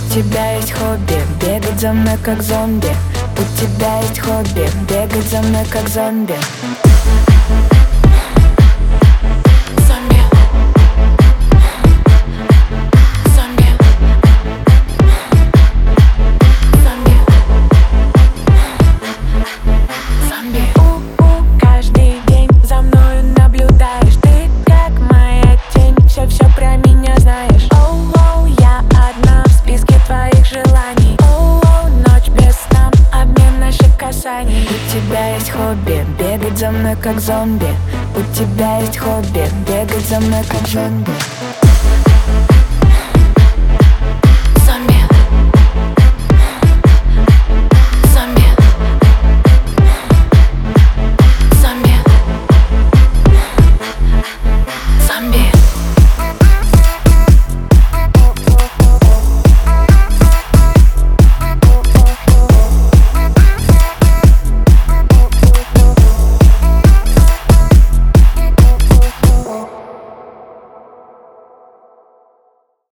У тебя есть хобби бегать за мной как зомби. У тебя есть хобби бегать за мной как зомби. Каждый день за мною наблюдаешь. Ты как моя тень, все про меня знаешь. Оу, я одна в списке твоих желаний. Оу, ночь без сна, обмен наших касаний. У тебя есть хобби бегать за мной как зомби. У тебя есть хобби бегать за мной как зомби.